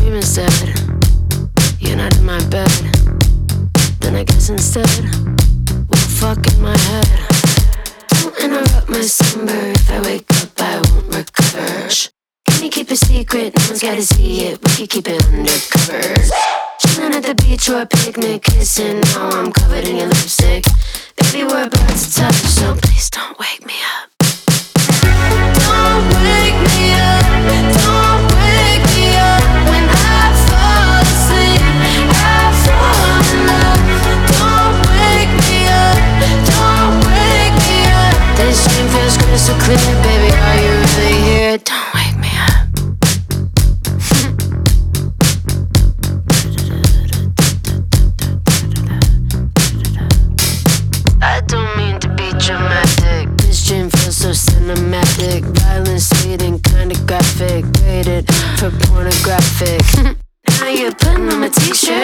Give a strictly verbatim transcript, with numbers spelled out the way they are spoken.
dream instead. You're not in my bed. Then I guess instead we'll fuck in my head. Don't interrupt my slumber. If I wake up I won't recover. Shh. Can you keep a secret? No one's gotta see it. We can keep it undercover. Chilling at the beach or a picnic, kissing. Now I'm covered in your lipstick. Baby, we're about to touch, so please don't wake me up. Don't wake me up. Don't wake me up when I fall asleep. I fall in love. Don't wake me up. Don't wake me up. This dream feels crystal clear, baby. Are you really here? Don't wake me up. I don't mean to be dramatic. This dream feels so cinematic. Violent, sweet, and kinda graphic. Rated for pornographic. Now you're putting on my t-shirt.